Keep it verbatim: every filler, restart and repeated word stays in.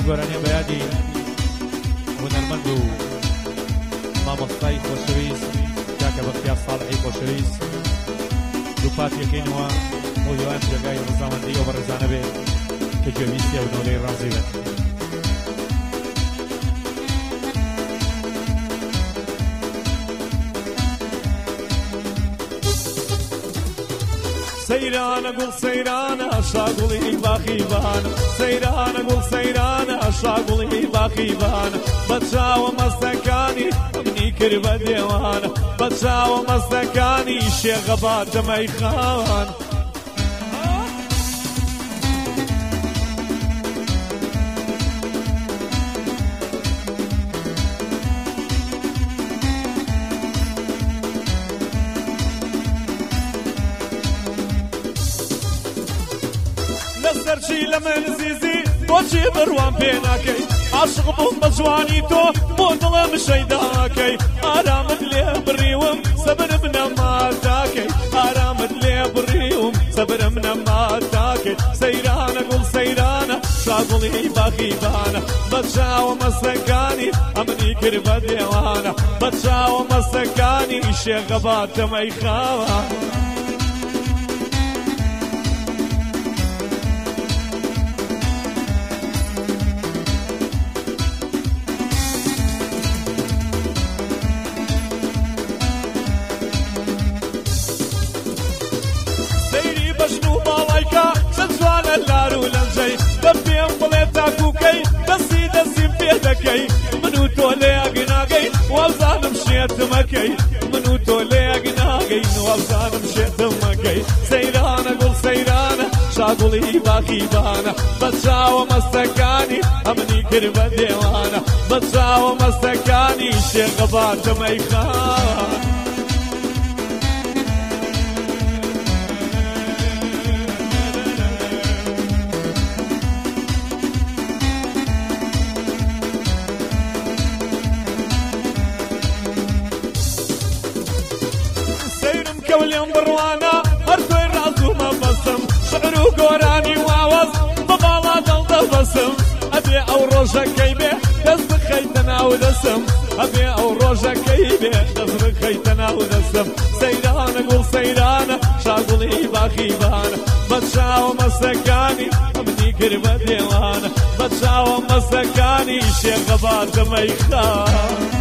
گۆرانیە بە یادی هونەرمەند و مامۆستای خۆشەویست کاکە بەختیار ساڵحی خۆشەویست دووپات یەکەینەوە بۆ هیوان جێگای ڕزامەندی ئەو بەڕێزانە بێ کە گوێویستیە و نۆرەی ڕازی بێت. سەیرانە گوڵ سەیرانە شاگوڵی باخیبانە سەیرانە گوڵ سەیرانە شاگوڵی باخیبانە بە چاوە مەستەکانی منی کرد بە دێوانە بە چاوە مەستەکانی شێغەبات دەمەی خاوان سەرچی لە من زیزی بۆچی بڕوان پێ ناکەی عاشق بووم بە جوانی تۆ بۆ دڵم شەیداکەی ئارامت لێ بڕیوم سەبرم نەماتاکەی ئارامت لێ بڕیوم سەبرم نەماتاکەی سەیرانە گوڵ سەیرانە شاگوڵی باخیبانە بە چاوە مەستەکانی ئەمنی کرد بە دێوانە بە چاوە مەستەکانی شێغەبات دەمەی خاوە من و تۆ لێگناگەین وەڵزانم شێتمەکەی من و تۆ لێگناگەین وەڵزانم شێتمەکەی سەیرانە گوڵ سەیرانە شاگوڵی باخیبانە بە چاوە مەستەکانی ئەمنی کرد بە دێوانە بە چاوە مەستەکانی شێغەبات دەمەی خاوان کەولێم بڕوانە هەر تۆی ڕاز و مەبەسم شعر و گۆرانی واوەز بە باڵا دڵدەبەسم ئەبێ ئەو ڕۆژەکەی بێ دەست بخەیتە ناو دەسم ئەبێ ئەو ڕۆژەکەی بێ دەست بخەیتە ناو دەسم سەیرانە گوڵ سەیرانە شاگوڵی باخیبانە بە چاوە مەستەکانی ئەمنی کرد بە دێوانە بە چاوە مەستەکانی شێغەبات دەمەی خاوە